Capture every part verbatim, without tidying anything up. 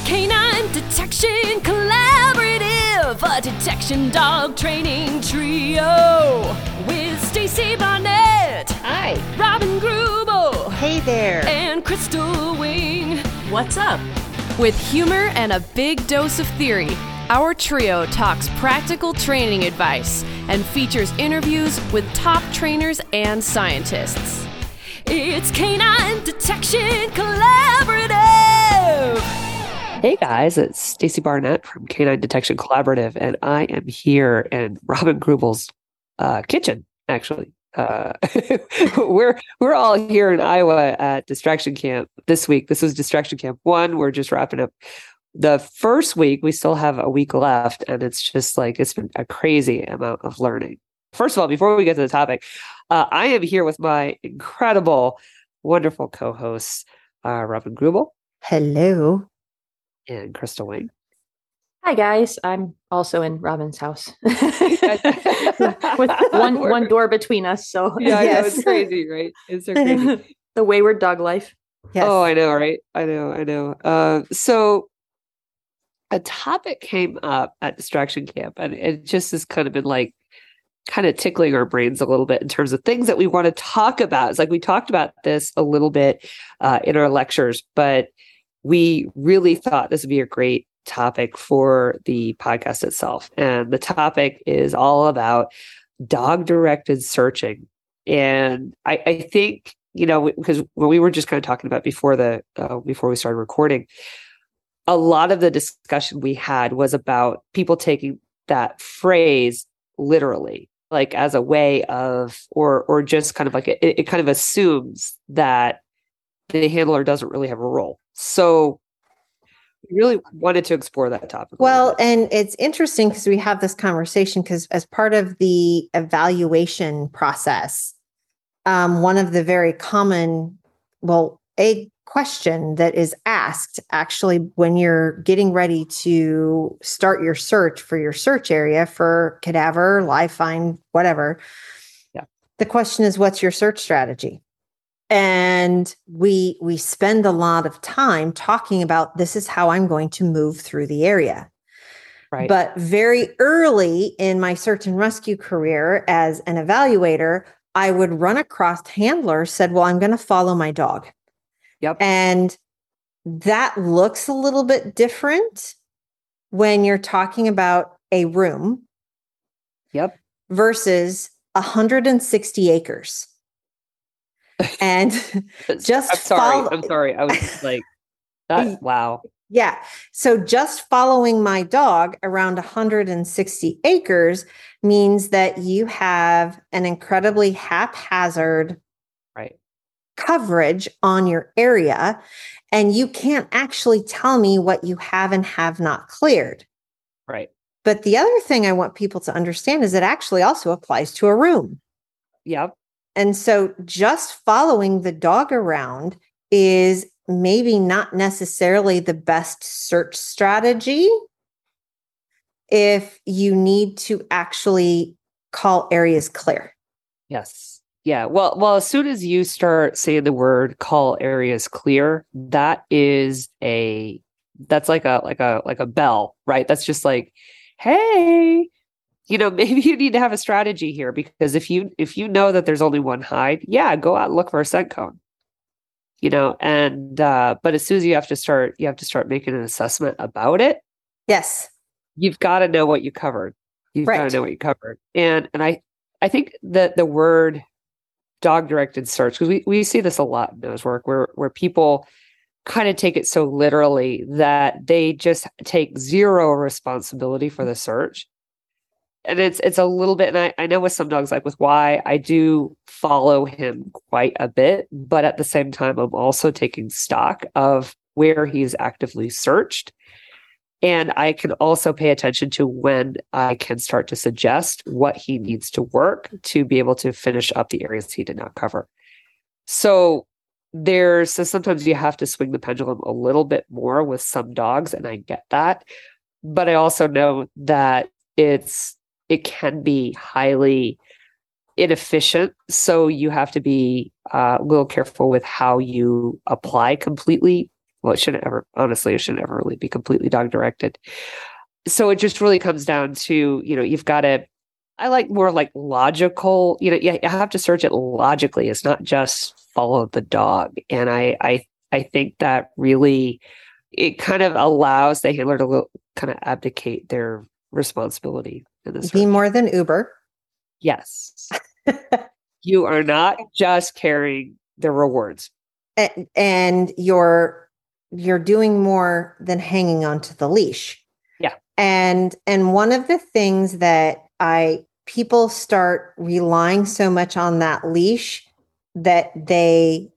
Canine Detection Collaborative, a detection dog training trio with Stacy Barnett. Hi. Robin Grubel. Hey there. And Crystal Wing. What's up? With humor and a big dose of theory, our trio talks practical training advice and features interviews with top trainers and scientists. It's Canine Detection Collaborative. Hey guys, it's Stacy Barnett from Canine Detection Collaborative, and I am here in Robin Grubel's uh, kitchen, actually. Uh, we're we're all here in Iowa at Distraction Camp this week. This was Distraction Camp one. We're just wrapping up the first week. We still have a week left, and it's just like, it's been a crazy amount of learning. First of all, before we get to the topic, uh, I am here with my incredible, wonderful co-hosts, uh, Robin Grubel. Hello. And Crystal Wing. Hi guys, I'm also in Robin's house with one one door between us. So yeah, yes. I know, it's crazy, right? It's so crazy. The wayward dog life. Yes. Oh, I know, right? I know, I know. Uh, so a topic came up at Distraction Camp, and it just has kind of been like kind of tickling our brains a little bit in terms of things that we want to talk about. It's like we talked about this a little bit uh, in our lectures, but we really thought this would be a great topic for the podcast itself. And the topic is all about dog-directed searching. And I, I think, you know, because when we were just kind of talking about before the uh, before we started recording, a lot of the discussion we had was about people taking that phrase literally, like as a way of, or or just kind of like it, it kind of assumes that the handler doesn't really have a role. So we really wanted to explore that topic. Well, and it's interesting because we have this conversation because as part of the evaluation process, um, one of the very common, well, a question that is asked actually when you're getting ready to start your search for your search area for cadaver, live find, whatever. Yeah. The question is, what's your search strategy? And we we spend a lot of time talking about this is how I'm going to move through the area. Right. But very early in my search and rescue career as an evaluator, I would run across handlers said, well, I'm going to follow my dog. Yep. And that looks a little bit different when you're talking about a room. Yep. Versus one hundred sixty acres. And just I'm sorry. follow- I'm sorry. I was like, that, wow. Yeah. So just following my dog around one hundred sixty acres means that you have an incredibly haphazard right. coverage on your area, and you can't actually tell me what you have and have not cleared. Right. But the other thing I want people to understand is it actually also applies to a room. Yep. And so just following the dog around is maybe not necessarily the best search strategy if you need to actually call areas clear. Yes. Yeah. Well, well, as soon as you start saying the word call areas clear, that is a, that's like a, like a, like a bell, right? That's just like, hey, you know, maybe you need to have a strategy here, because if you if you know that there's only one hide, yeah, go out and look for a scent cone. You know, and uh, but as soon as you have to start, you have to start making an assessment about it. Yes, you've got to know what you covered. You've right. got to know what you covered, and and I I think that the word dog directed search, because we we see this a lot in nose work where where people kind of take it so literally that they just take zero responsibility for the search. And it's it's a little bit, and I, I know with some dogs, like with Y, I do follow him quite a bit, but at the same time, I'm also taking stock of where he's actively searched. And I can also pay attention to when I can start to suggest what he needs to work to be able to finish up the areas he did not cover. So there's, so sometimes you have to swing the pendulum a little bit more with some dogs, and I get that. But I also know that it's, it can be highly inefficient. So you have to be uh, a little careful with how you apply completely well, it shouldn't ever, honestly, it shouldn't ever really be completely dog directed. So it just really comes down to, you know, you've got to, I like more like logical, you know, you have to search it logically. It's not just follow the dog. And I, I, I think that really, it kind of allows the handler to kind of abdicate their responsibility in this. Be more than Uber. Yes. You are not just carrying the rewards. And, and you're, you're doing more than hanging onto the leash. Yeah. And, and one of the things that I, people start relying so much on that leash that they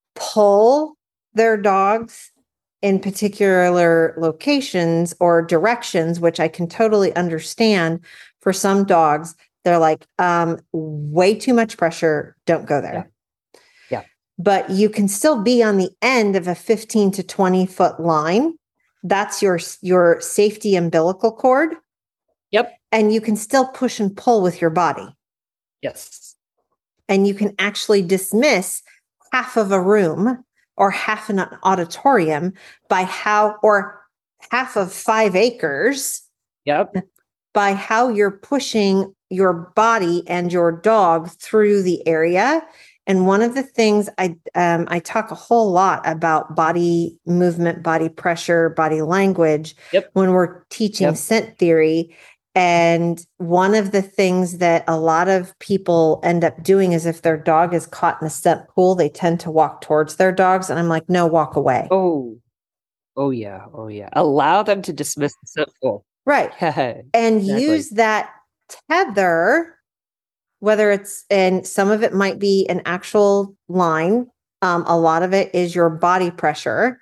pull their dogs in particular locations or directions, which I can totally understand. For some dogs, they're like, um, way too much pressure. Don't go there. Yeah. Yeah. But you can still be on the end of a fifteen to twenty foot line. That's your, your safety umbilical cord. Yep. And you can still push and pull with your body. Yes. And you can actually dismiss half of a room or half an auditorium by how, or half of five acres. Yep. By how you're pushing your body and your dog through the area. And one of the things I, um, I talk a whole lot about body movement, body pressure, body language, yep. when we're teaching yep. scent theory. And one of the things that a lot of people end up doing is if their dog is caught in a scent pool, they tend to walk towards their dogs. And I'm like, no, walk away. Oh, oh yeah. Oh yeah. Allow them to dismiss the scent pool. Right. And exactly. Use that tether, whether it's, and some of it might be an actual line. Um, a lot of it is your body pressure.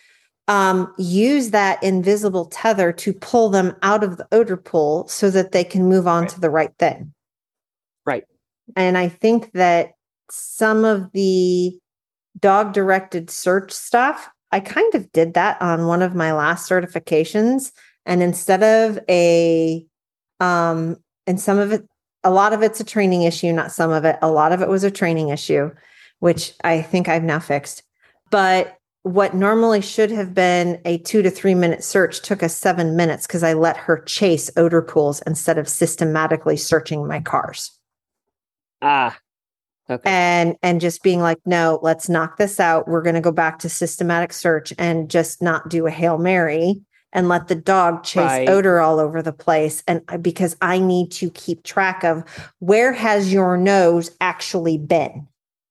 Um, use that invisible tether to pull them out of the odor pool so that they can move on right. to the right thing. Right. And I think that some of the dog directed search stuff, I kind of did that on one of my last certifications. And instead of a, um, and some of it, a lot of it's a training issue, not some of it, a lot of it was a training issue, which I think I've now fixed. But what normally should have been a two to three minute search took us seven minutes because I let her chase odor pools instead of systematically searching my cars. Ah, okay. And, and just being like, no, let's knock this out. We're going to go back to systematic search and just not do a Hail Mary and let the dog chase right. odor all over the place. And because I need to keep track of where has your nose actually been?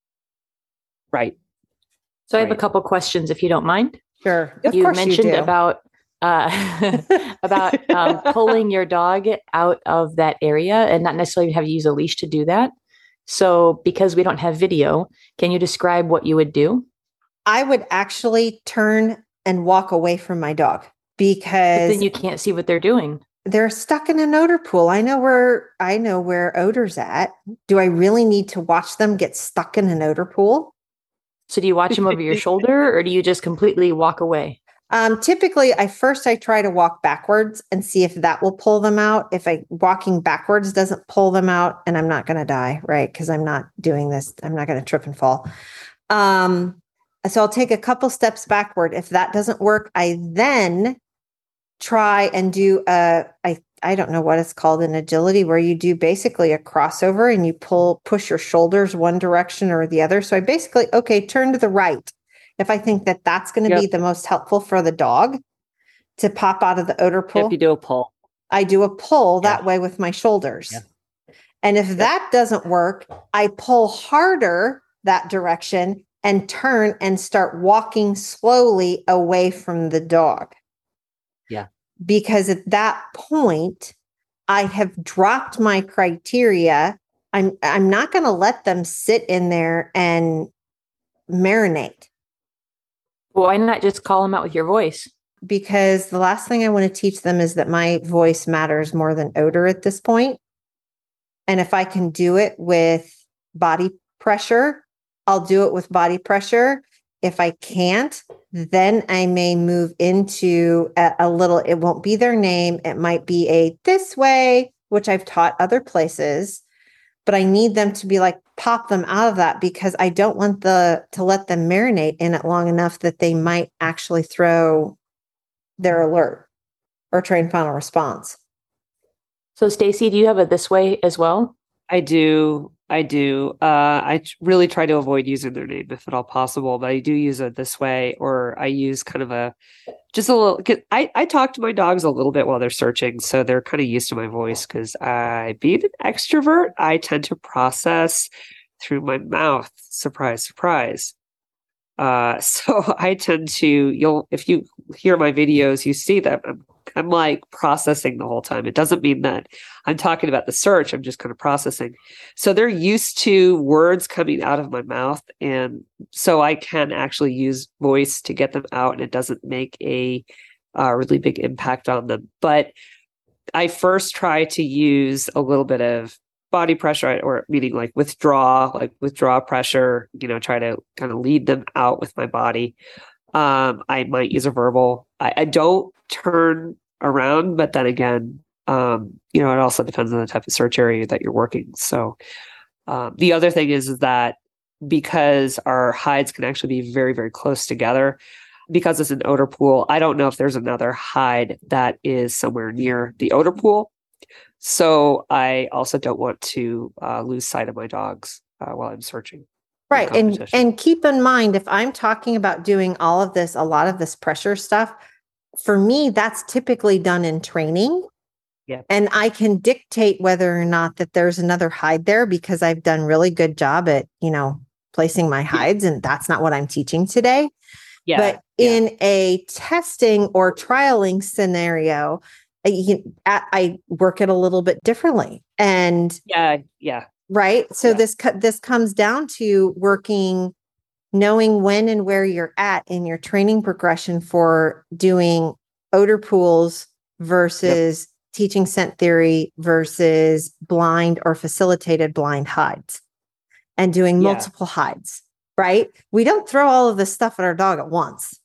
Right. So I right. have a couple questions, if you don't mind. Sure. Of you course mentioned you do. about uh, about um, pulling your dog out of that area and not necessarily have to use a leash to do that. So because we don't have video, can you describe what you would do? I would actually turn and walk away from my dog because but then you can't see what they're doing. They're stuck in an odor pool. I know where I know where odor's at. Do I really need to watch them get stuck in an odor pool? So do you watch them over your shoulder or do you just completely walk away? Um, typically, I first I try to walk backwards and see if that will pull them out. If I walking backwards doesn't pull them out, and I'm not going to die, right? Because I'm not doing this. I'm not going to trip and fall. Um, so I'll take a couple steps backward. If that doesn't work, I then try and do a, I, I don't know what it's called in agility, where you do basically a crossover and you pull, push your shoulders one direction or the other. So I basically, okay, turn to the right. If I think that that's going to yep. be the most helpful for the dog to pop out of the odor pool. If you do a pull. I do a pull yeah. that way with my shoulders. Yeah. And if yep. that doesn't work, I pull harder that direction and turn and start walking slowly away from the dog. Yeah. Because at that point, I have dropped my criteria. I'm I'm not going to let them sit in there and marinate. Why not just call them out with your voice? Because the last thing I want to teach them is that my voice matters more than odor at this point. And if I can do it with body pressure, I'll do it with body pressure. If I can't, then I may move into a, a little, it won't be their name. It might be a this way, which I've taught other places. but I need them to be like, pop them out of that because I don't want the to let them marinate in it long enough that they might actually throw their alert or train final response. So Stacy, do you have a this way as well? I do. I do. Uh, I t- really try to avoid using their name if at all possible, but I do use it this way, or I use kind of a, just a little, I, I talk to my dogs a little bit while they're searching. So they're kind of used to my voice because I, being an extrovert, I tend to process through my mouth. Surprise, surprise. Uh, so I tend to, you'll, if you hear my videos, you see that I'm, I'm like processing the whole time. It doesn't mean that I'm talking about the search. I'm just kind of processing. So they're used to words coming out of my mouth. And so I can actually use voice to get them out, and it doesn't make a uh, really big impact on them. But I first try to use a little bit of body pressure, or meaning like withdraw, like withdraw pressure, you know, try to kind of lead them out with my body. Um, I might use a verbal. I, I don't turn around, but then again, um, you know, it also depends on the type of search area that you're working. So um, the other thing is, is that because our hides can actually be very, very close together, because it's an odor pool, I don't know if there's another hide that is somewhere near the odor pool. So I also don't want to uh, lose sight of my dogs uh, while I'm searching. Right. And and keep in mind, if I'm talking about doing all of this, a lot of this pressure stuff, for me, that's typically done in training. Yeah. And I can dictate whether or not that there's another hide there because I've done really good job at, you know, placing my hides, and that's not what I'm teaching today. Yeah. But yeah. in a testing or trialing scenario, I, I work it a little bit differently. And yeah, yeah. Right. So Yeah. this, this comes down to working, knowing when and where you're at in your training progression for doing odor pools versus yep. teaching scent theory versus blind or facilitated blind hides, and doing Yeah. multiple hides, right? We don't throw all of this stuff at our dog at once,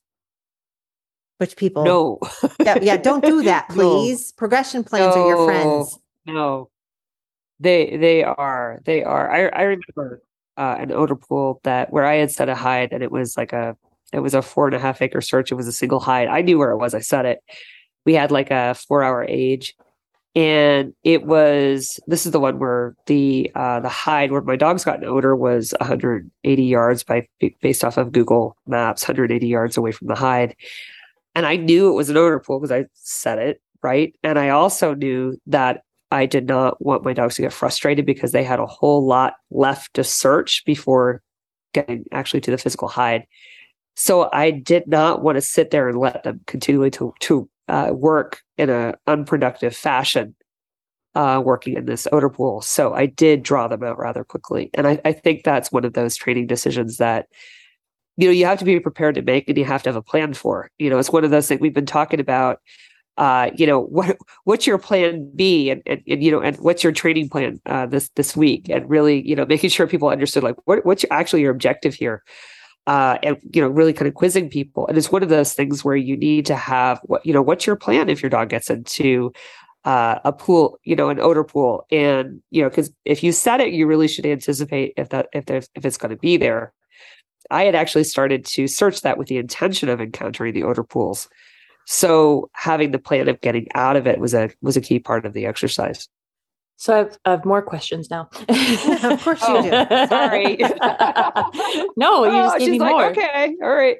which people, no, yeah, yeah, don't do that, please. No. Progression plans no. are your friends. No. They they are they are. I I remember uh, an odor pool that where I had set a hide, and it was like a it was a four and a half acre search. It was a single hide. I knew where it was. I set it. We had like a four hour age, and it was this is the one where the uh, the hide where my dogs got an odor was one hundred eighty yards by based off of Google Maps, one hundred eighty yards away from the hide, and I knew it was an odor pool because I set it right, and I also knew that I did not want my dogs to get frustrated because they had a whole lot left to search before getting actually to the physical hide. So I did not want to sit there and let them continue to, to uh, work in an unproductive fashion, uh, working in this odor pool. So I did draw them out rather quickly. And I, I think that's one of those training decisions that, you know, you have to be prepared to make, and you have to have a plan for. You know, it's one of those things we've been talking about. Uh, you know, what what's your plan B, and, and, and you know, and what's your training plan uh, this this week, and really, you know, making sure people understood like what what's your, actually your objective here, uh, and you know, really kind of quizzing people. And it's one of those things where you need to have what you know, what's your plan if your dog gets into uh, a pool, you know, an odor pool, and you know, because if you set it, you really should anticipate if that if there's if it's going to be there. I had actually started to search that with the intention of encountering the odor pools. So having the plan of getting out of it was a was a key part of the exercise. So I have, I have more questions now. Of course you oh, do. Sorry. No, you oh, just gave me like, more. Okay, all right.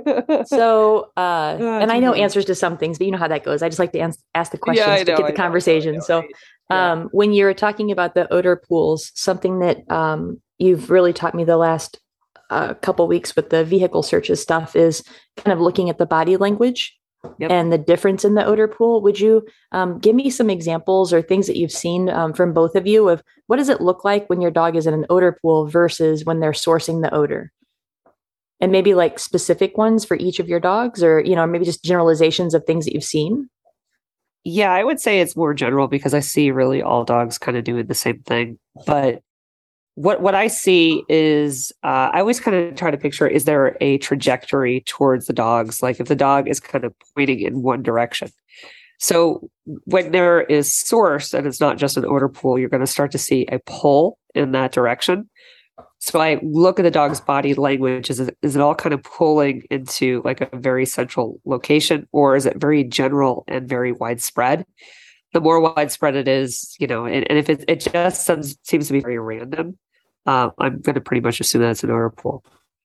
So, uh, oh, and I know funny. answers to some things, but you know how that goes. I just like to ans- ask the questions yeah, to know, get the I conversation. Know, so, yeah. um, when you're talking about the odor pools, something that um, you've really taught me the last uh, couple weeks with the vehicle searches stuff is kind of looking at the body language. Yep. And the difference in the odor pool. Would you um, give me some examples or things that you've seen um, from both of you of what does it look like when your dog is in an odor pool versus when they're sourcing the odor? And maybe like specific ones for each of your dogs, or, you know, maybe just generalizations of things that you've seen. Yeah, I would say it's more general because I see really all dogs kind of doing the same thing. But What what I see is, uh, I always kind of try to picture, is there a trajectory towards the dogs? Like if the dog is kind of pointing in one direction. So when there is source and it's not just an odor pool, you're going to start to see a pull in that direction. So I look at the dog's body language. Is it, is it all kind of pulling into like a very central location, or is it very general and very widespread? The more widespread it is, you know, and, and if it, it just seems, seems to be very random, uh, I'm going to pretty much assume that it's an odor pool.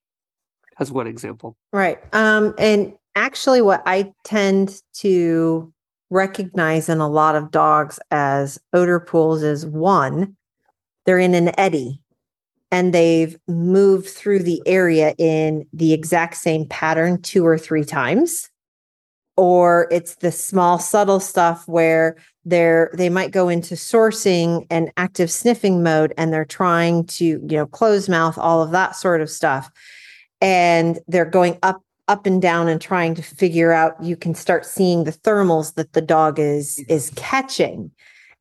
As one example. Right. Um, and actually what I tend to recognize in a lot of dogs as odor pools is, one, they're in an eddy and they've moved through the area in the exact same pattern two or three times. Or it's the small, subtle stuff where they're, they might go into sourcing and active sniffing mode, and they're trying to, you know, close mouth, all of that sort of stuff. And they're going up, up and down and trying to figure out, you can start seeing the thermals that the dog is, is catching.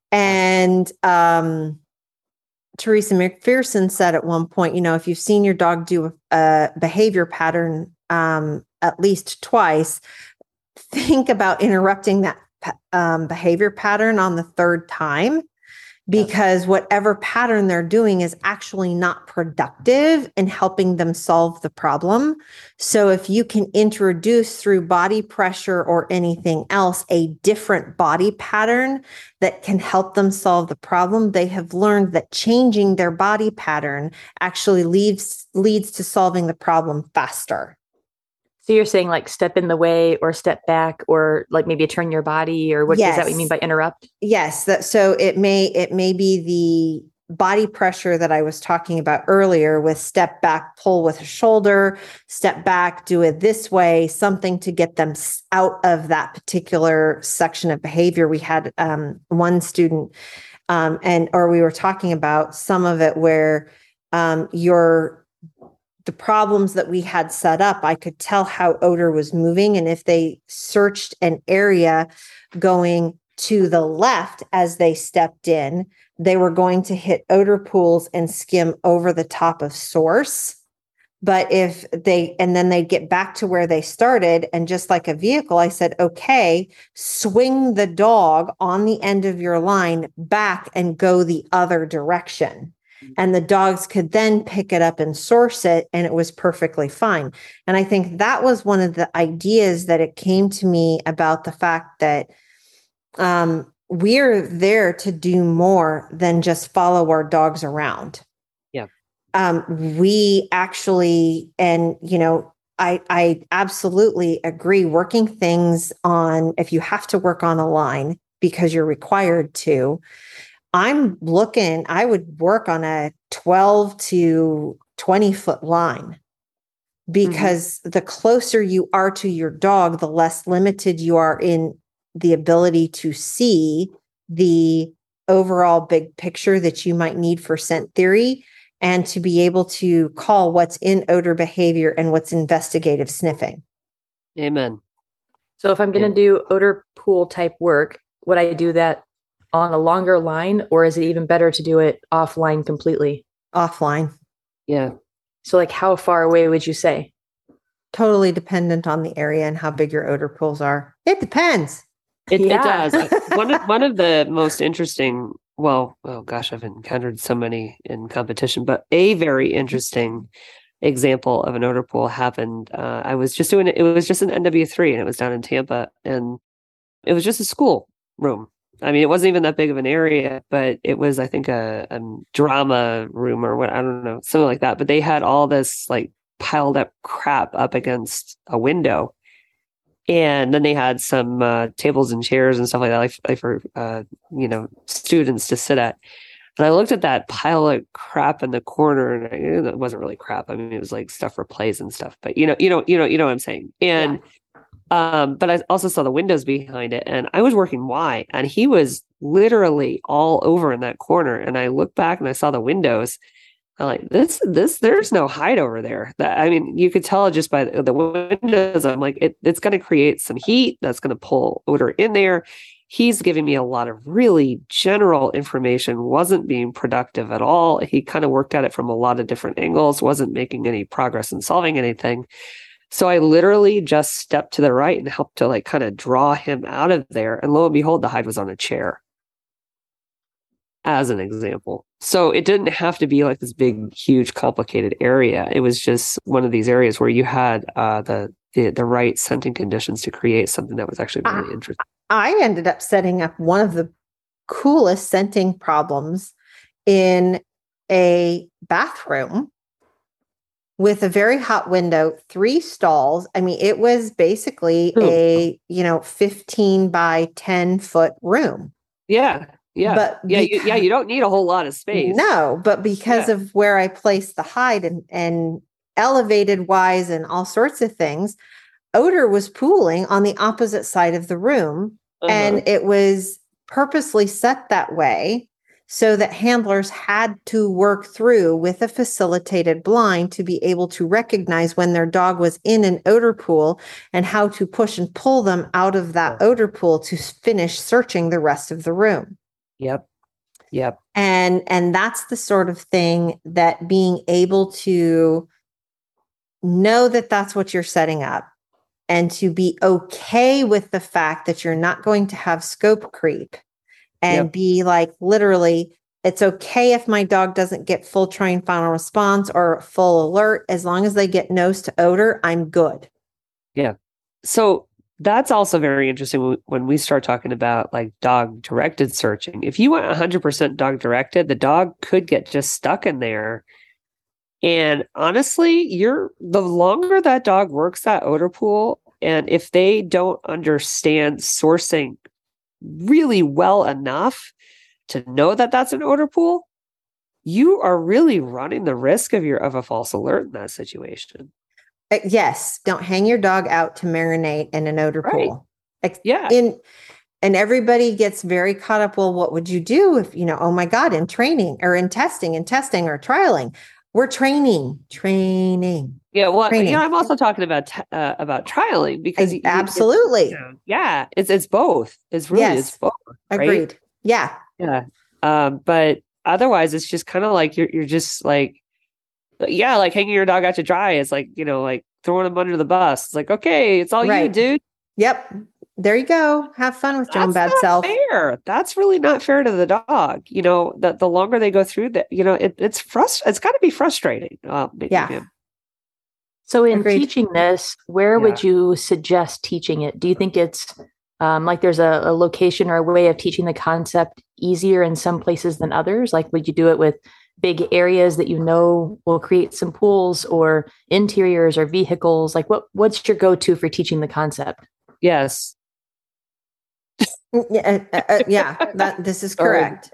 And um, Teresa McPherson said at one point, you know, if you've seen your dog do a, a behavior pattern um, at least twice, think about interrupting that um, behavior pattern on the third time. Because whatever pattern they're doing is actually not productive in helping them solve the problem. So if you can introduce through body pressure or anything else a different body pattern that can help them solve the problem, they have learned that changing their body pattern actually leads leads to solving the problem faster. So you're saying like step in the way or step back or like maybe turn your body, or what Yes. is that what you mean by interrupt? Yes. That, so it may, it may be the body pressure that I was talking about earlier with step back, pull with a shoulder, step back, do it this way, something to get them out of that particular section of behavior. We had um, one student um, and, or we were talking about some of it where um, you're, the problems that we had set up, I could tell how odor was moving. And if they searched an area going to the left as they stepped in, they were going to hit odor pools and skim over the top of source. But if they, and then they'd get back to where they started. And just like a vehicle, I said, okay, swing the dog on the end of your line back and go the other direction. And the dogs could then pick it up and source it, and it was perfectly fine. And I think that was one of the ideas that it came to me about the fact that um, we're there to do more than just follow our dogs around. Yeah. Um, we actually, and, you know, I, I absolutely agree, working things on, if you have to work on a line because you're required to, I'm looking, I would work on a twelve to twenty foot line, because mm-hmm. the closer you are to your dog, the less limited you are in the ability to see the overall big picture that you might need for scent theory, and to be able to call what's in odor behavior and what's investigative sniffing. Amen. So if I'm going to yeah. do odor pool type work, would I do that on a longer line, or is it even better to do it offline completely? Offline. Yeah. So like how far away would you say? Totally dependent on the area and how big your odor pools are. It depends. It, Yeah. it does. one, of, one of the most interesting, well, oh gosh, I've encountered so many in competition, but a very interesting example of an odor pool happened. Uh, I was just doing it. It was just an N W three, and it was down in Tampa, and it was just a school room. I mean, it wasn't even that big of an area, but it was, I think, a, a drama room or what, I don't know, something like that. But they had all this like piled up crap up against a window. And then they had some uh, tables and chairs and stuff like that, like, like for, uh, you know, students to sit at. And I looked at that pile of crap in the corner, and I, it wasn't really crap. I mean, it was like stuff for plays and stuff, but you know, you know, you know, you know what I'm saying. And yeah. Um, but I also saw the windows behind it, and I was working Y, and he was literally all over in that corner. And I looked back and I saw the windows. I'm like, this, this, there's no hide over there. That, I mean, you could tell just by the, the windows. I'm like, it, it's going to create some heat that's going to pull odor in there. He's giving me a lot of really general information, wasn't being productive at all. He kind of worked at it from a lot of different angles, wasn't making any progress in solving anything. So I literally just stepped to the right and helped to like kind of draw him out of there. And lo and behold, the hide was on a chair, as an example. So it didn't have to be like this big, huge, complicated area. It was just one of these areas where you had uh, the, the the right scenting conditions to create something that was actually really Ah. interesting. I ended up setting up one of the coolest scenting problems in a bathroom with a very hot window, three stalls. I mean, it was basically Ooh. a, you know, fifteen by ten foot room. Yeah. Yeah. But yeah. You, yeah. because- You don't need a whole lot of space. No, but because Yeah. of where I placed the hide and, and elevated wise and all sorts of things, odor was pooling on the opposite side of the room. Uh-huh. And it was purposely set that way so that handlers had to work through with a facilitated blind to be able to recognize when their dog was in an odor pool and how to push and pull them out of that odor pool to finish searching the rest of the room. Yep. Yep. And and that's the sort of thing that being able to know that that's what you're setting up and to be okay with the fact that you're not going to have scope creep and Yep. be like, literally, it's okay if my dog doesn't get full trained final response or full alert. As long as they get nose to odor, I'm good. So that's also very interesting when- when we start talking about like dog directed searching. If you went one hundred percent dog directed, the dog could get just stuck in there. And honestly, you're the longer that dog works that odor pool, and if they don't understand sourcing really well enough to know that that's an odor pool, you are really running the risk of your of a false alert in that situation. Uh, yes, don't hang your dog out to marinate in an odor Right. pool. Ex- Yeah. In and everybody gets very caught up. Well, what would you do if, you know, oh my God, in training or in testing and testing or trialing? We're training, training. Yeah, well, you Training. know, I'm also talking about t- uh, about trialing because I- you- you- absolutely. you know, yeah, it's it's both. It's really Yes. it's both. right? Agreed. Yeah. Yeah. Um, but otherwise, it's just kind of like you're you're just like, yeah, like hanging your dog out to dry. It's like, you know, like throwing him under the bus. It's like, okay, it's all you, Right. dude. Yep. There you go. Have fun with your own That's bad not self. fair. That's really not fair to the dog. You know, that the longer they go through that, you know, it, it's frust. It's got to be frustrating. Uh, maybe, Yeah. yeah. So in Agreed. teaching this, where would you suggest teaching it? Do you think it's um, like there's a, a location or a way of teaching the concept easier in some places than others? Like, would you do it with big areas that you know will create some pools, or interiors or vehicles? Like, what what's your go-to for teaching the concept? Yes. Yeah, uh, uh, yeah, that this is Sorry. correct.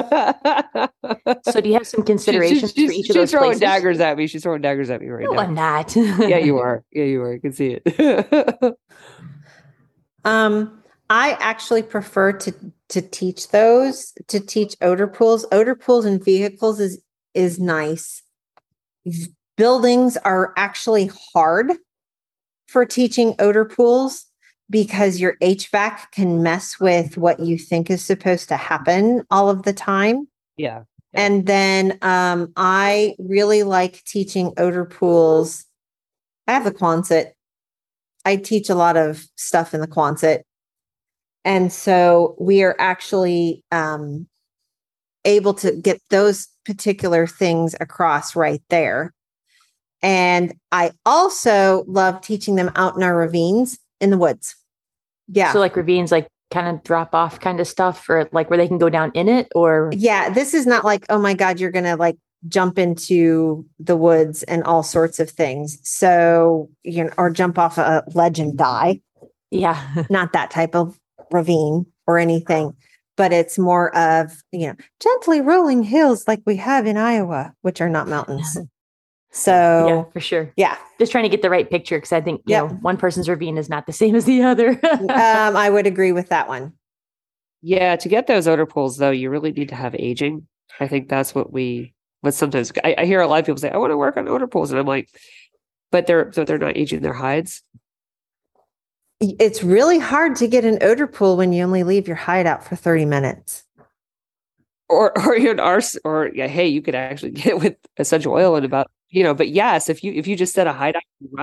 So do you have some She- considerations she's, for each she's of those throwing places? daggers at me. She's throwing daggers at me right No, now. I'm not. Yeah, you are. Yeah, you are. I can see it. Um, I actually prefer to to teach those, to teach odor pools. Odor pools in vehicles is is nice. V- Buildings are actually hard for teaching odor pools because your H V A C can mess with what you think is supposed to happen all of the time. yeah. And then um, I really like teaching odor pools. I have the Quonset. I teach a lot of stuff in the Quonset. And so we are actually um, able to get those particular things across right there. And I also love teaching them out in our ravines in the woods. Yeah. So like ravines, like kind of drop off kind of stuff, or like where they can go down in it, or Yeah, this is not like, oh my God, you're going to like jump into the woods and all sorts of things. So, you know, or jump off a ledge and die. yeah. Not that type of ravine or anything, but it's more of, you know, gently rolling hills like we have in Iowa, which are not mountains. Yeah, So, for sure. yeah, Just trying to get the right picture, because I think you Yep. know one person's ravine is not the same as the other. um, I would agree with that one. Yeah, to get those odor pools though, you really need to have aging. I think that's what we what sometimes I, I hear a lot of people say, I want to work on odor pools. And I'm like, but they're so they're not aging their hides. It's really hard to get an odor pool when you only leave your hide out for thirty minutes. Or or you know, ours or yeah, hey, you could actually get it with essential oil in about, you know, but yes, if you if you just set a hide out and run it,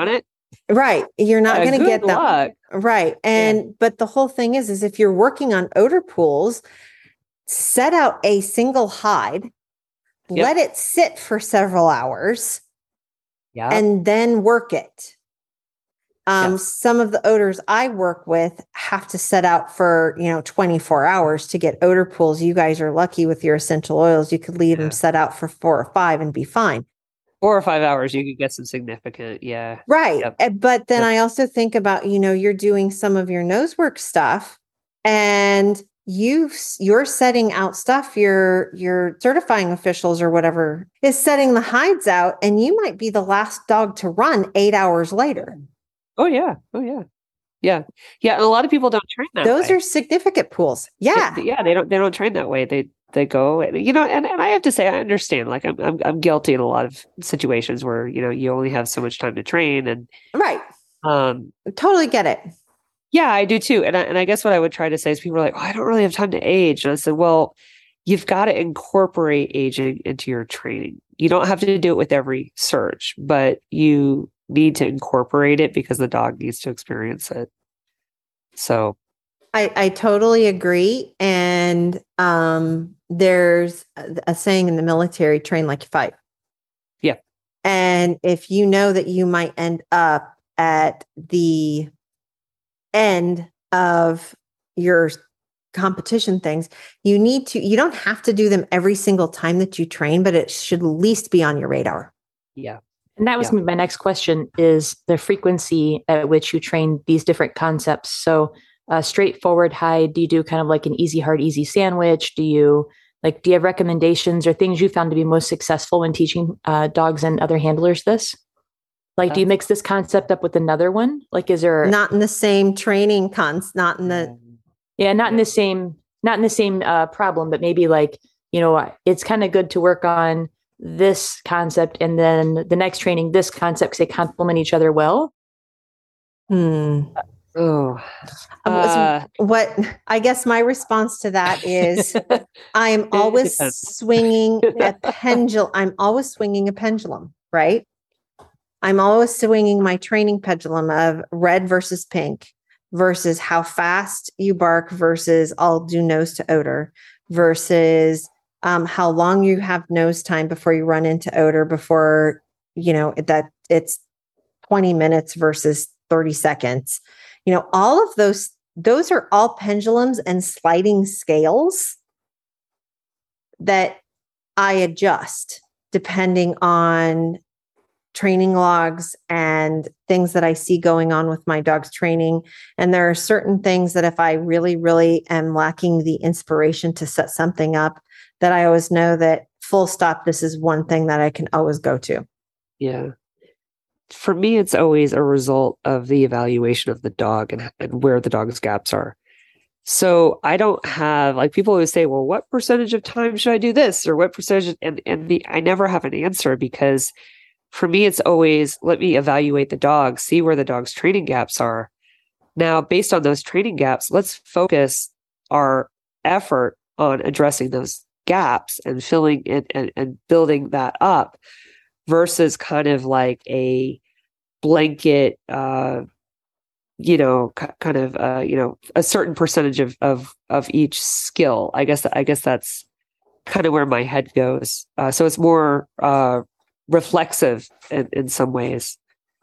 Right. You're not Uh, going to good get that. luck. Right. And, but the whole thing is, is if you're working on odor pools, set out a single hide, Yep. let it sit for several hours, Yeah. and then work it. Um, Yeah. Some of the odors I work with have to set out for, you know, twenty-four hours to get odor pools. You guys are lucky with your essential oils. You could leave Yeah. them set out for four or five and be fine. Four or five hours, you could get some significant. Yeah. Right. Yep. Uh, But then Yep. I also think about, you know, you're doing some of your nose work stuff and you you're setting out stuff, your your certifying officials or whatever is setting the hides out, and you might be the last dog to run eight hours later. Oh yeah. Oh yeah. Yeah. Yeah. And a lot of people don't train that Those way. are significant pools. Yeah. Yeah, yeah, they don't they don't train that way. They they go, you know, and, and I have to say I understand. Like I'm I'm I'm guilty in a lot of situations where, you know, you only have so much time to train, and Right. um Totally get it. yeah, I do too. And I, and I guess what I would try to say is people are like, oh, I don't really have time to age. And I said, well, you've got to incorporate aging into your training. You don't have to do it with every search, but you need to incorporate it because the dog needs to experience it. So I, I totally agree. And um, there's a, a saying in the military, train like you fight. Yeah. And if you know that you might end up at the end of your competition things, you need to, you don't have to do them every single time that you train, but it should at least be on your radar. yeah. And that was Yeah. gonna be my next question, is the frequency at which you train these different concepts. So uh, straightforward hide, do you do kind of like an easy, hard, easy sandwich? Do you like, do you have recommendations or things you found to be most successful when teaching uh, dogs and other handlers this? Like, do you mix this concept up with another one? Like, is there Not in the same training cons, not in the, Yeah, not in the same, not in the same uh, problem, but maybe like, you know, it's kind of good to work on this concept and then the next training, this concept, because they complement each other well. hmm. Oh. Um, Uh, what I guess my response to that is I am always depends. swinging a pendulum. I'm always swinging a pendulum, right? I'm always swinging my training pendulum of red versus pink versus how fast you bark versus I'll do nose to odor versus um, how long you have nose time before you run into odor before, you know, that it's twenty minutes versus thirty seconds. You know, all of those, those are all pendulums and sliding scales that I adjust depending on training logs and things that I see going on with my dog's training. And there are certain things that if I really, really am lacking the inspiration to set something up, that I always know that full stop, this is one thing that I can always go to. yeah. For me, it's always a result of the evaluation of the dog and, and where the dog's gaps are. So I don't have, like, people always say, well, what percentage of time should I do this? Or what percentage? And, and the, I never have an answer, because for me, it's always, let me evaluate the dog, see where the dog's training gaps are. Now, based on those training gaps, let's focus our effort on addressing those gaps and filling it and, and building that up, versus kind of like a blanket, uh, you know, k- kind of, uh, you know, a certain percentage of, of, of each skill. I guess, I guess that's kind of where my head goes. Uh, so it's more, uh, reflexive in, in some ways,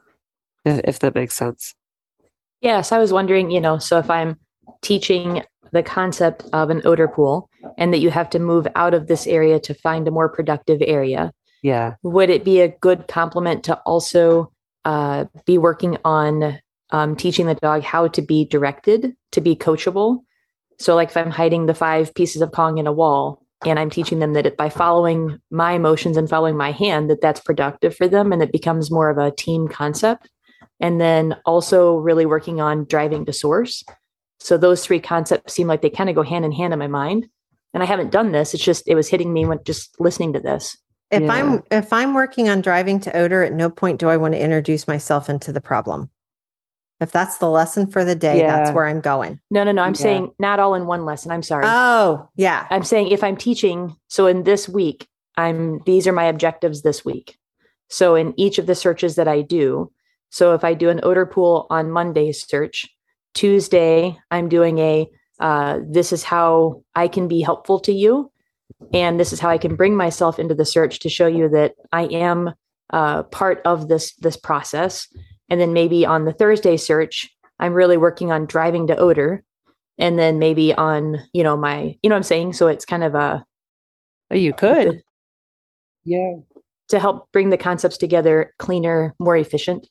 if, if that makes sense. Yes, I was wondering, you know, so if I'm teaching the concept of an odor pool and that you have to move out of this area to find a more productive area, Yeah. would it be a good complement to also uh, be working on um, teaching the dog how to be directed, to be coachable? So like if I'm hiding the five pieces of Kong in a wall and I'm teaching them that it, by following my motions and following my hand, that that's productive for them and it becomes more of a team concept. And then also really working on driving to source. So those three concepts seem like they kind of go hand in hand in my mind. And I haven't done this. It's just, it was hitting me when just listening to this. If Yeah. I'm if I'm working on driving to odor, at no point do I want to introduce myself into the problem. If that's the lesson for the day, that's Yeah. where I'm going. No, no, no. I'm Yeah. saying not all in one lesson. I'm sorry. Oh, yeah. I'm saying if I'm teaching, so in this week, I'm, these are my objectives this week. So in each of the searches that I do, So if I do an odor pool on Monday's search, Tuesday, I'm doing a, uh, this is how I can be helpful to you. And this is how I can bring myself into the search to show you that I am uh, part of this, this process. And then maybe on the Thursday search, I'm really working on driving to odor. And then maybe on, you know, my, you know what I'm saying? So it's kind of a, Oh, you could. Yeah. to help bring the concepts together, cleaner, more efficient.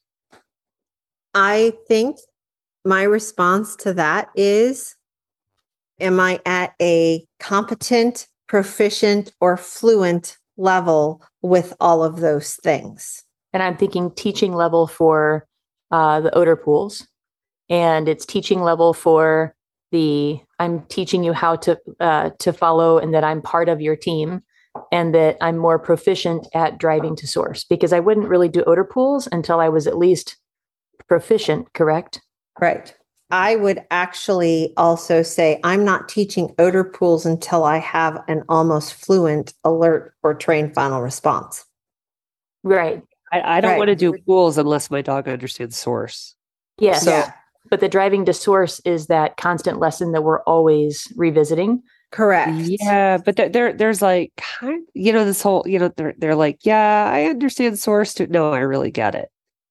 I think my response to that is, am I at a competent, proficient, or fluent level with all of those things? And I'm thinking teaching level for uh, the odor pools. And it's teaching level for the, I'm teaching you how to uh, to follow, and that I'm part of your team, and that I'm more proficient at driving to source, because I wouldn't really do odor pools until I was at least proficient, correct? Right. I would actually also say I'm not teaching odor pools until I have an almost fluent alert or trained final response. Right. I, I don't Right. want to do pools unless my dog understands source. Yes. So- Yeah, But the driving to source is that constant lesson that we're always revisiting. correct. Yeah, but there, there there's like kind, you know, this whole, you know, they're they're like, yeah, I understand source. To no, I really get it.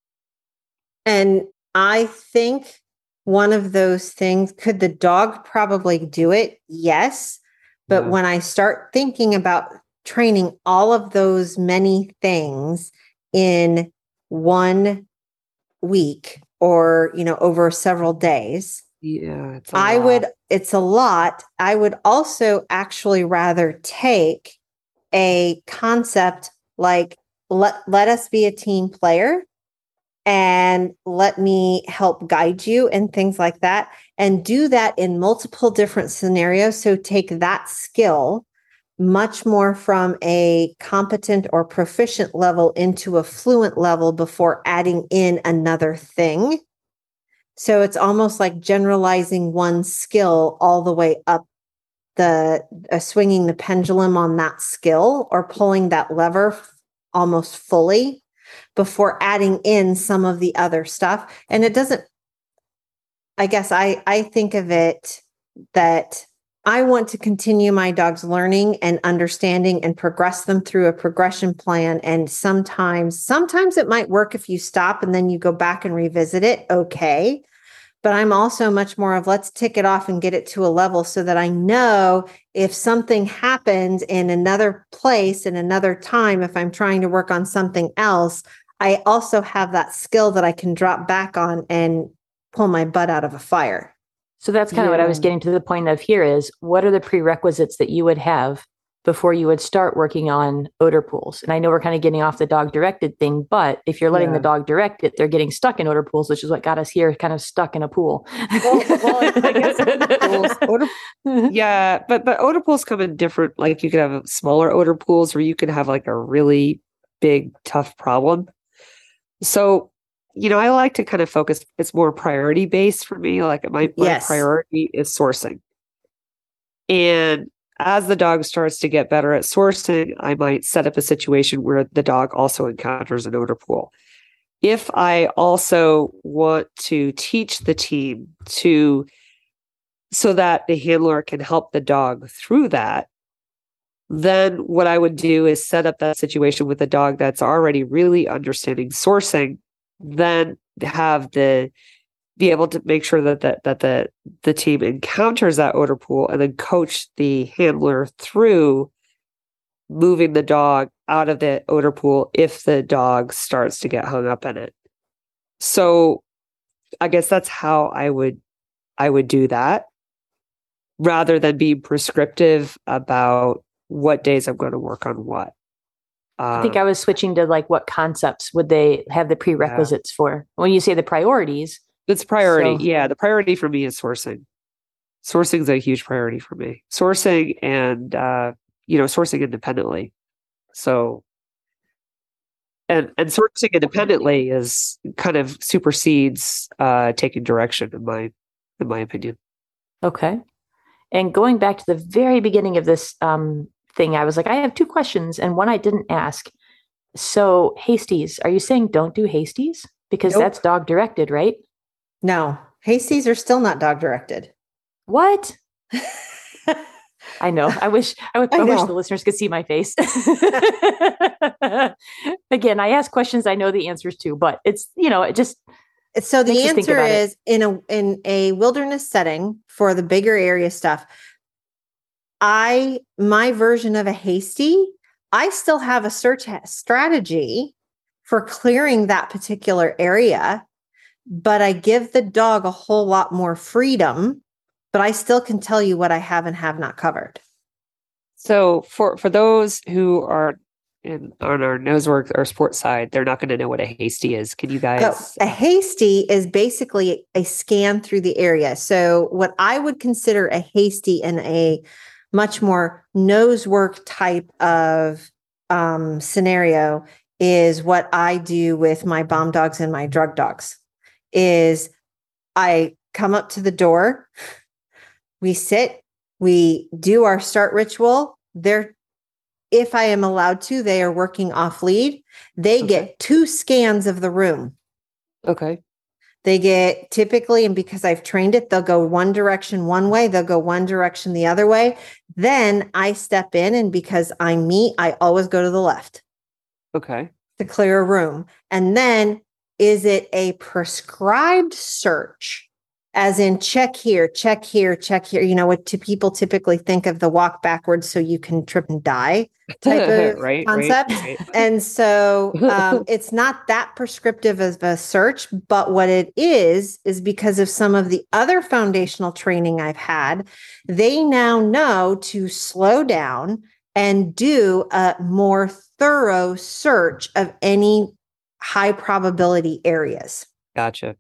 And I think one of those things, could the dog probably do it? Yes. But Yeah. when I start thinking about training all of those many things in one week or, you know, over several days, Yeah, it's a I lot. would, it's a lot. I would also actually rather take a concept like let, let us be a team player and let me help guide you and things like that, and do that in multiple different scenarios. So take that skill much more from a competent or proficient level into a fluent level before adding in another thing. So it's almost like generalizing one skill all the way up the uh, swinging the pendulum on that skill, or pulling that lever f- almost fully before adding in some of the other stuff. And it doesn't, I guess I, I think of it that I want to continue my dog's learning and understanding and progress them through a progression plan. And sometimes, sometimes it might work if you stop and then you go back and revisit it. Okay. But I'm also much more of let's tick it off and get it to a level so that I know if something happens in another place, in another time, if I'm trying to work on something else, I also have that skill that I can drop back on and pull my butt out of a fire. So that's kind of what I was Yeah. getting to the point of here is, what are the prerequisites that you would have before you would start working on odor pools? And I know we're kind of getting off the dog directed thing, but if you're letting Yeah. the dog direct it, they're getting stuck in odor pools, which is what got us here, kind of stuck in a pool. Well, well, I guess odor pools, odor, yeah, but but odor pools come in different. Like you could have smaller odor pools, or you could have like a really big, tough problem. So, you know, I like to kind of focus. It's more priority based for me. Like my my Yes. priority is sourcing, and as the dog starts to get better at sourcing, I might set up a situation where the dog also encounters an odor pool. If I also want to teach the team to, so that the handler can help the dog through that, then what I would do is set up that situation with a dog that's already really understanding sourcing, then have the be able to make sure that that that the the team encounters that odor pool, and then coach the handler through moving the dog out of the odor pool if the dog starts to get hung up in it. So I guess that's how I would I would do that, rather than being prescriptive about what days I'm going to work on what. I think Um, I was switching to like, what concepts would they have the prerequisites for? When you say the priorities, It's priority. So- Yeah, the priority for me is sourcing. Sourcing is a huge priority for me. Sourcing and uh, you know, sourcing independently. So and and sourcing independently is kind of supersedes uh taking direction in my in my opinion. okay. And going back to the very beginning of this um, thing, I was like, I have two questions, and one I didn't ask. So hasties, are you saying don't do hasties? Because Nope. that's dog directed, right? No, hasties are still not dog directed. What? I know. I wish I, would, I I wish know. the listeners could see my face. Again, I ask questions I know the answers to, but it's, you know, it just So the makes us think answer about it. is in a in a wilderness setting for the bigger area stuff. I my version of a hasty, I still have a search ha- strategy for clearing that particular area, but I give the dog a whole lot more freedom, but I still can tell you what I have and have not covered. So for for those who are in on our nosework or sports side, they're not going to know what a hasty is. Can you So guys? a hasty is basically a scan through the area. So what I would consider a hasty in a much more nosework type of um, scenario is what I do with my bomb dogs and my drug dogs. Is I come up to the door, we sit, we do our start ritual. They're, if I am allowed to, they are working off lead. They Okay. get two scans of the room. Okay. They get typically, and because I've trained it, they'll go one direction one way, they'll go one direction the other way. Then I step in, and because I'm me, I always go to the left Okay. to clear a room. And then is it a prescribed search? As in check here, check here, check here. You know what to people typically think of the walk backwards so you can trip and die type of right, concept. right, right. And so um, it's not that prescriptive of a search, but what it is, is because of some of the other foundational training I've had, they now know to slow down and do a more thorough search of any high probability areas. Gotcha.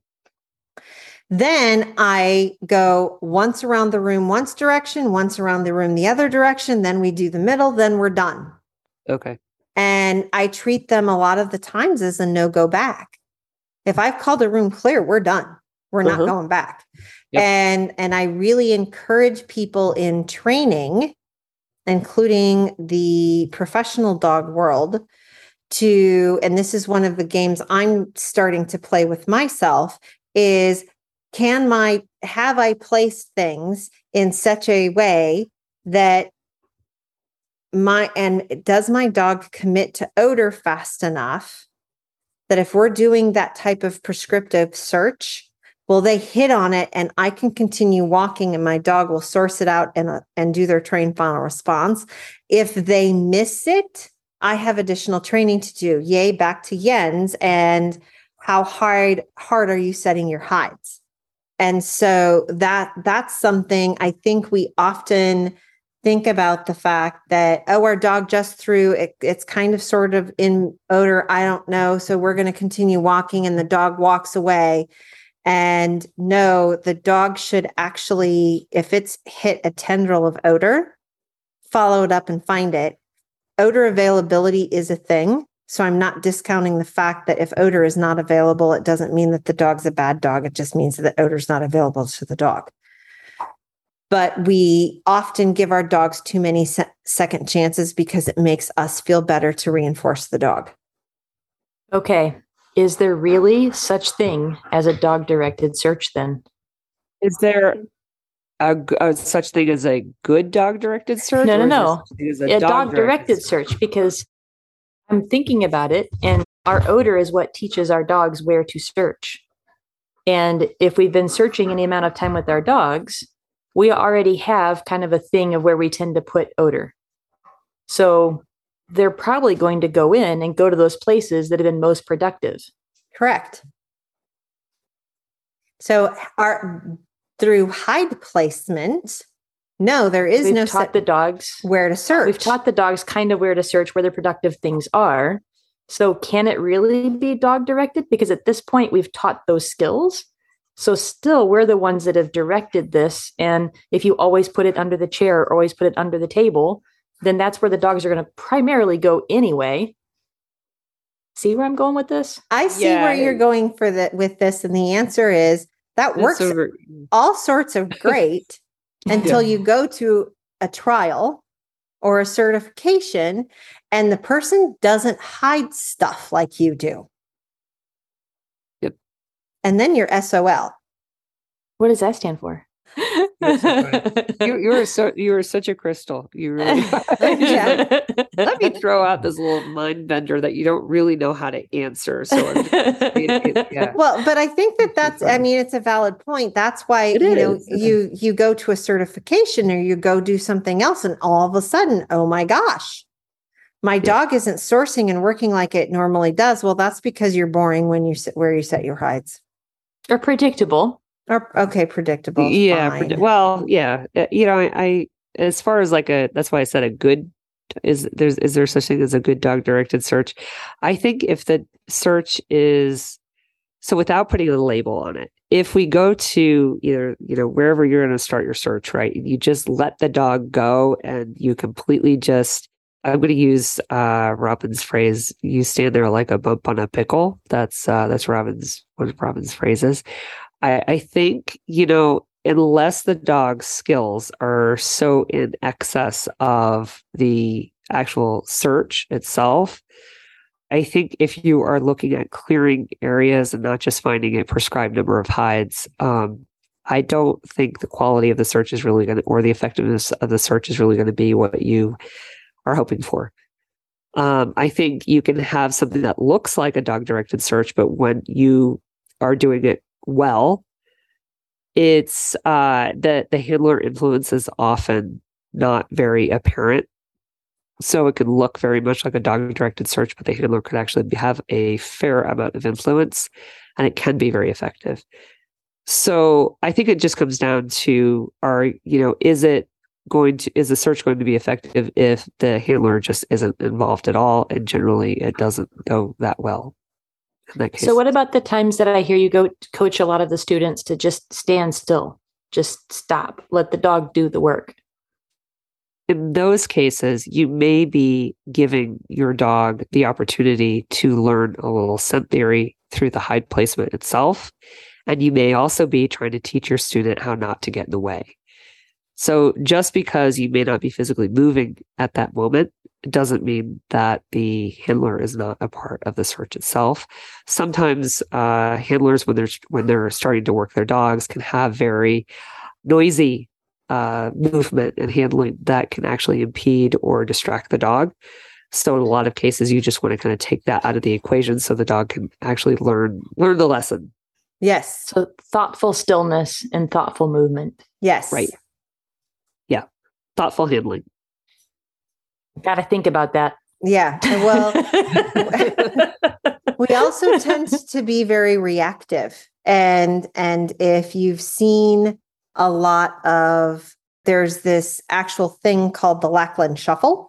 Then I go once around the room, once direction, once around the room, the other direction. Then we do the middle, then we're done. Okay. And I treat them a lot of the times as a no go back. If I've called a room clear, we're done. We're not Mhm. going back. Yep. And, and I really encourage people in training, including the professional dog world, to, and this is one of the games I'm starting to play with myself, is can my, have I placed things in such a way that my, and does my dog commit to odor fast enough that if we're doing that type of prescriptive search, will they hit on it and I can continue walking and my dog will source it out and, uh, and do their trained final response. If they miss it, I have additional training to do. Yay, back to Jens. And how hard, hard are you setting your hides? And so that that's something I think we often think about, the fact that, oh, our dog just threw it, it's kind of sort of in odor. I don't know. So we're going to continue walking and the dog walks away. And no, the dog should actually, if it's hit a tendril of odor, follow it up and find it. Odor availability is a thing. So I'm not discounting the fact that if odor is not available, it doesn't mean that the dog's a bad dog. It just means that odor is not available to the dog. But we often give our dogs too many se- second chances because it makes us feel better to reinforce the dog. Okay. Is there really such thing as a dog-directed search then? Is there a, g- a such thing as a good dog-directed search? No, no, or is there no. such thing as a A dog-directed search? search, because I'm thinking about it, and our odor is what teaches our dogs where to search. And if we've been searching any amount of time with our dogs, we already have kind of a thing of where we tend to put odor. So they're probably going to go in and go to those places that have been most productive. Correct. So our through hide placement, no, there is We've no taught set the dogs where to search. We've taught the dogs kind of where to search, where the productive things are. So can it really be dog directed? Because at this point, we've taught those skills. So still, we're the ones that have directed this. And if you always put it under the chair or always put it under the table, then that's where the dogs are going to primarily go anyway. See where I'm going with this? I see Yeah. where you're going for the with this, and the answer is that That's works over- all sorts of great until Yeah. you go to a trial or a certification and the person doesn't hide stuff like you do. Yep. and then you're S O L. What does that stand for? You're so you, you were so you were such a crystal. You really. Yeah. Let me throw out this little mind bender that you don't really know how to answer. So it, it, yeah. Well, but I think that that's, I mean, it's a valid point. That's why, It you know, is. you, you go to a certification or you go do something else and all of a sudden, oh my gosh, my dog isn't sourcing and working like it normally does. Well, that's because you're boring when you sit where you set your hides. Or predictable. Or, okay, predictable. is Yeah. fine. predi- Well, yeah. uh, You know, I, I as far as like a that's why I said a good is there's is there such thing as a good dog directed search? I think if the search is so without putting a label on it, if we go to either, you know, wherever you're going to start your search, right? You just let the dog go and you completely just I'm going to use uh, Robin's phrase. You stand there like a bump on a pickle. That's uh, that's Robin's one of Robin's phrases. I, I think, you know, unless the dog's skills are so in excess of the actual search itself, I think if you are looking at clearing areas and not just finding a prescribed number of hides, um, I don't think the quality of the search is really going to, or the effectiveness of the search is really going to be what you are hoping for. Um, I think you can have something that looks like a dog-directed search, but when you are doing it well, it's uh, the the handler influence is often not very apparent. So it can look very much like a dog-directed search, but the handler could actually have a fair amount of influence, and it can be very effective. So I think it just comes down to, are you know, is it going to is the search going to be effective if the handler just isn't involved at all, and generally it doesn't go that well. In that case. So what about the times that I hear you go coach a lot of the students to just stand still, just stop, let the dog do the work? In those cases, you may be giving your dog the opportunity to learn a little scent theory through the hide placement itself. And you may also be trying to teach your student how not to get in the way. So just because you may not be physically moving at that moment, it doesn't mean that the handler is not a part of the search itself. Sometimes uh, handlers, when they're when they're starting to work their dogs, can have very noisy uh, movement and handling that can actually impede or distract the dog. So in a lot of cases, you just want to kind of take that out of the equation so the dog can actually learn learn the lesson. Yes. So thoughtful stillness and thoughtful movement. Yes. Right. Yeah. Thoughtful handling. Got to think about that. Yeah. Well, we also tend to be very reactive. And, and if you've seen a lot of, there's this actual thing called the Lackland Shuffle.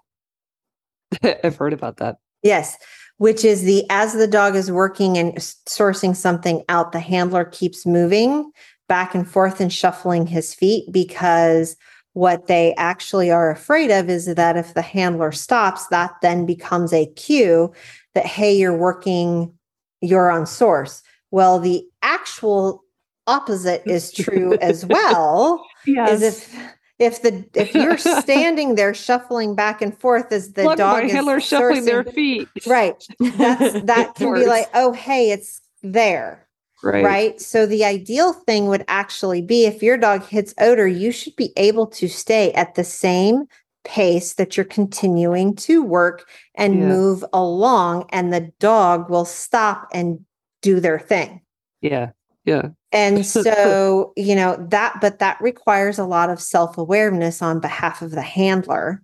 I've heard about that. Yes. Which is the, as the dog is working and sourcing something out, the handler keeps moving back and forth and shuffling his feet, because what they actually are afraid of is that if the handler stops, that then becomes a cue that, hey, you're working, you're on source. Well, the actual opposite is true as well. Yes. Is if if the if you're standing there shuffling back and forth as the Look, dog my is handler shuffling sourcing, their feet. right? That's that can be Worse. like, oh, hey, it's there. Right. Right. So the ideal thing would actually be, if your dog hits odor, you should be able to stay at the same pace that you're continuing to work and Yeah. move along, and the dog will stop and do their thing. Yeah. Yeah. And so, you know, that, but that requires a lot of self-awareness on behalf of the handler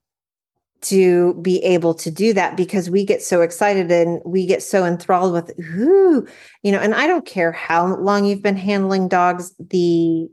to be able to do that, because we get so excited and we get so enthralled with, ooh, you know, and I don't care how long you've been handling dogs, the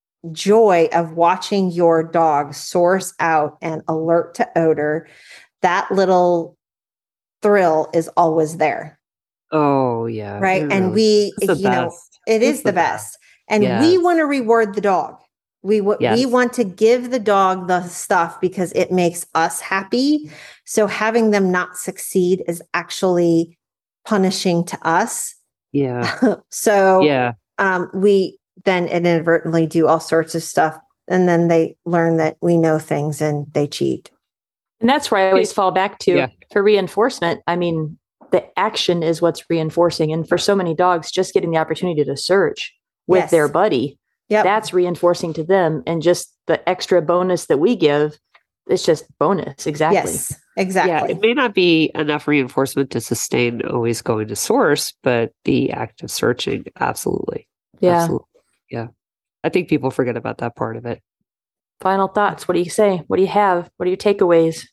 joy of watching your dog source out and alert to odor, that little thrill is always there. Oh, yeah. Right. It And really- we, it's the you know, best. it It's is the the best. best. And we Yes. want to reward the dog. We w- we Yes. want to give the dog the stuff because it makes us happy. So having them not succeed is actually punishing to us. Yeah. So Yeah. um, we then inadvertently do all sorts of stuff, and then they learn that we know things and they cheat. And that's where I always fall back to Yeah. for reinforcement. I mean, the action is what's reinforcing. And for so many dogs, just getting the opportunity to search with Yes. their buddy, Yep. that's reinforcing to them. And just the extra bonus that we give, it's just bonus. Exactly. Yes, Yeah, exactly. it may not be enough reinforcement to sustain always going to source, but the act of searching, absolutely. Yeah. Absolutely. Yeah. I think people forget about that part of it. Final thoughts. What do you say? What do you have? What are your takeaways?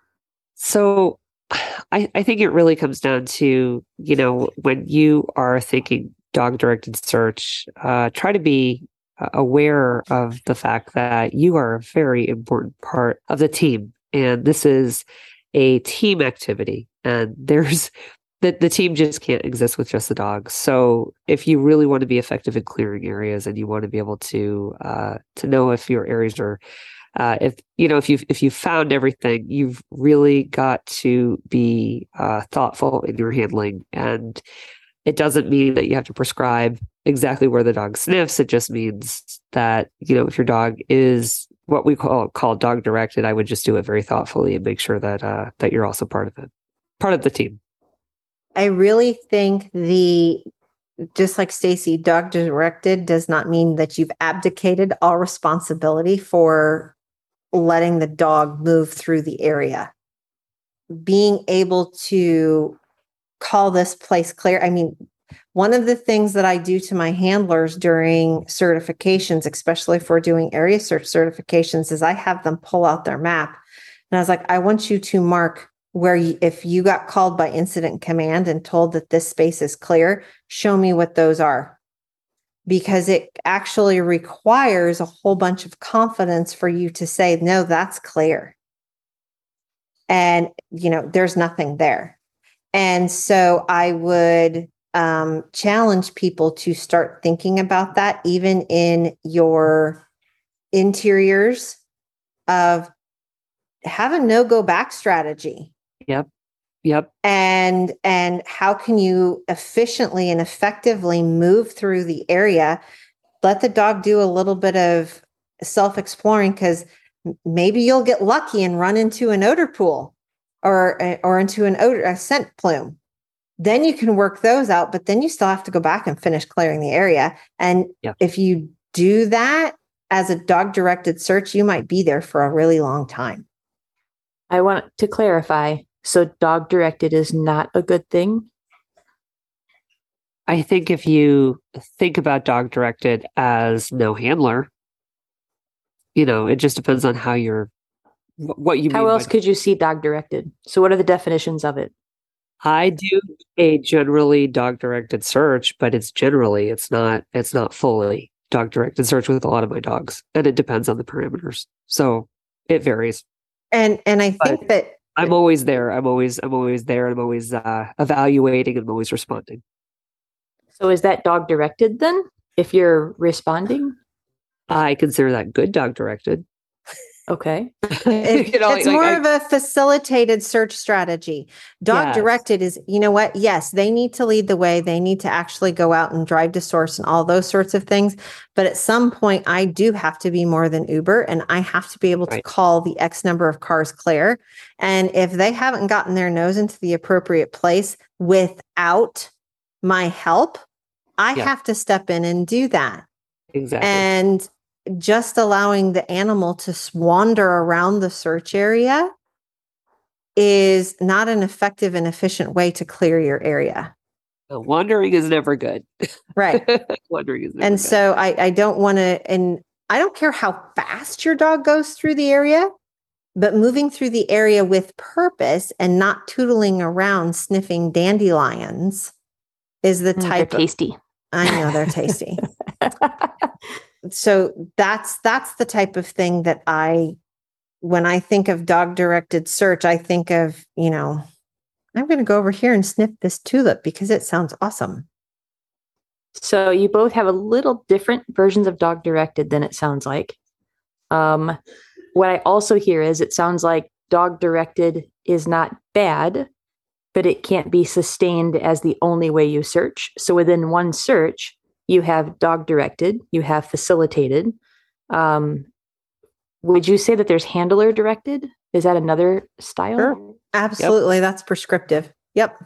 So I, I think it really comes down to, you know, when you are thinking dog directed search, uh, try to be uh, aware of the fact that you are a very important part of the team. And this is a team activity. And there's the, the team just can't exist with just the dogs. So if you really want to be effective in clearing areas and you want to be able to uh, to know if your areas are Uh, if you know if you if you found everything, you've really got to be uh, thoughtful in your handling, and it doesn't mean that you have to prescribe exactly where the dog sniffs. It just means that, you know, if your dog is what we call call dog directed, I would just do it very thoughtfully and make sure that uh, that you're also part of it, part of the team. I really think the just like Stacy, dog directed does not mean that you've abdicated all responsibility for letting the dog move through the area. Being able to call this place clear. I mean, one of the things that I do to my handlers during certifications, especially for doing area search certifications, is I have them pull out their map. And I was like, I want you to mark where you, if you got called by incident command and told that this space is clear, show me what those are. Because it actually requires a whole bunch of confidence for you to say, no, that's clear. And, you know, there's nothing there. And so I would um, challenge people to start thinking about that, even in your interiors, of have a no-go back strategy. Yep. Yep. And and how can you efficiently and effectively move through the area? Let the dog do a little bit of self-exploring, because maybe you'll get lucky and run into an odor pool or or into an odor a scent plume. Then you can work those out, but then you still have to go back and finish clearing the area. And Yep. if you do that as a dog-directed search, you might be there for a really long time. I want to clarify. So dog directed is not a good thing? I think if you think about dog directed as no handler, you know, it just depends on how you're, wh- what you How mean else by- could you see dog directed? So what are the definitions of it? I do a generally dog directed search, but it's generally, it's not, it's not fully dog directed search with a lot of my dogs. And it depends on the parameters. So it varies. And and I think But- that I'm always there. I'm always, I'm always there. I'm always uh, evaluating and I'm always responding. So is that dog directed then? If you're responding? I consider that good dog directed. Okay. It- You know, it's like- more I- of a facilitated search strategy. Dog Yes. directed is, you know what? Yes, they need to lead the way. They need to actually go out and drive to source and all those sorts of things. But at some point, I do have to be more than Uber, and I have to be able to Right. call the X number of cars clear. And if they haven't gotten their nose into the appropriate place without my help, I Yeah. have to step in and do that. Exactly. And just allowing the animal to s- wander around the search area is not an effective and efficient way to clear your area. Uh, Wandering is never good. Right. Wandering is never And good. so I, I don't want to, and I don't care how fast your dog goes through the area, but moving through the area with purpose and not tootling around sniffing dandelions is the Mm, they're type of, tasty. I know they're tasty. So that's that's the type of thing that I, when I think of dog directed search, I think of, you know, I'm going to go over here and sniff this tulip because it sounds awesome. So you both have a little different versions of dog directed than it sounds like. Um, what I also hear is it sounds like dog directed is not bad, but it can't be sustained as the only way you search. So within one search, you have dog directed, you have facilitated. Um, would you say that there's handler directed? Is that another style? Sure. Absolutely. That's prescriptive. Yep.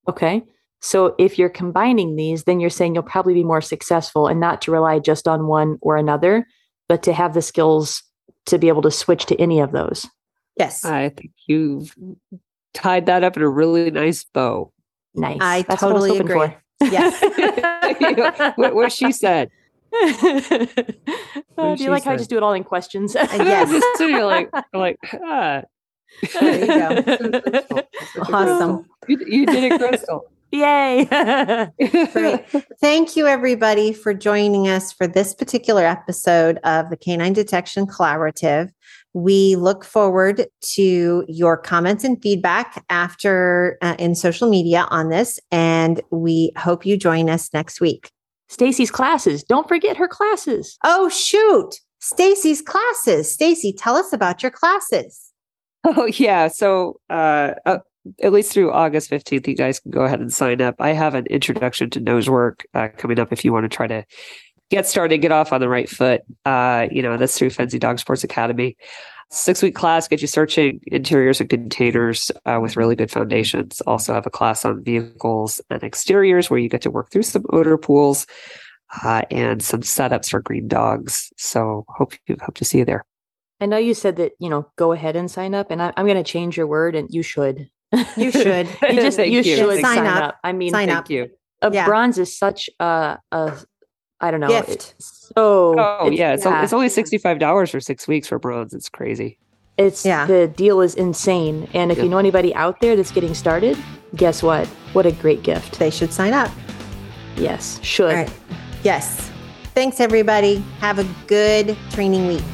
Okay. So if you're combining these, then you're saying you'll probably be more successful and not to rely just on one or another, but to have the skills to be able to switch to any of those. Yes. I think you've tied that up in a really nice bow. Nice. I That's totally what I was agree. hoping Yes. what, what she said. for. she Uh, do you like how I said. just do it all in questions? Yes. Just sitting here like, like, ah. There you go. Awesome. You, you did it, Crystal. Yay. Great. Thank you, everybody, for joining us for this particular episode of the Canine Detection Collaborative. We look forward to your comments and feedback after uh, in social media on this, and we hope you join us next week. Stacy's classes. Don't forget her classes. Oh, shoot. Stacy's classes. Stacy, tell us about your classes. Oh, yeah. So, uh, uh, at least through August fifteenth, you guys can go ahead and sign up. I have an introduction to nose work uh, coming up if you want to try to get started, get off on the right foot. Uh, you know, that's through Fenzi Dog Sports Academy. Six week class, get you searching interiors and containers uh, with really good foundations. Also have a class on vehicles and exteriors where you get to work through some odor pools uh, and some setups for green dogs. So hope you hope to see you there. I know you said that, you know, go ahead and sign up, and I, I'm going to change your word, and you should. You should. You just Thank you, you. should Sign sign, up. up. I mean, Sign Thank up. you. a Yeah. bronze is such a, a I don't know. Gift. It's so Oh, yeah. It's, yeah. it's only sixty-five dollars for six weeks for bronze. It's crazy. It's Yeah. the deal is insane. And if Yeah. you know anybody out there that's getting started, guess what? What a great gift. They should sign up. Yes, should. All right. Yes. Thanks, everybody. Have a good training week.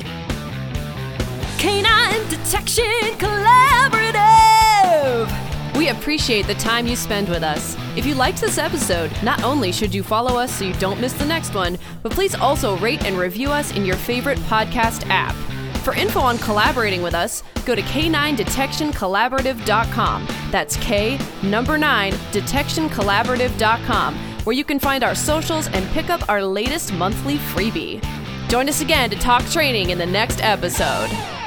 Canine Detection Collaborative. We appreciate the time you spend with us. If you liked this episode, not only should you follow us so you don't miss the next one, but please also rate and review us in your favorite podcast app. For info on collaborating with us, go to K nine detection collaborative dot com. That's K, number nine, detection collaborative dot com, where you can find our socials and pick up our latest monthly freebie. Join us again to talk training in the next episode.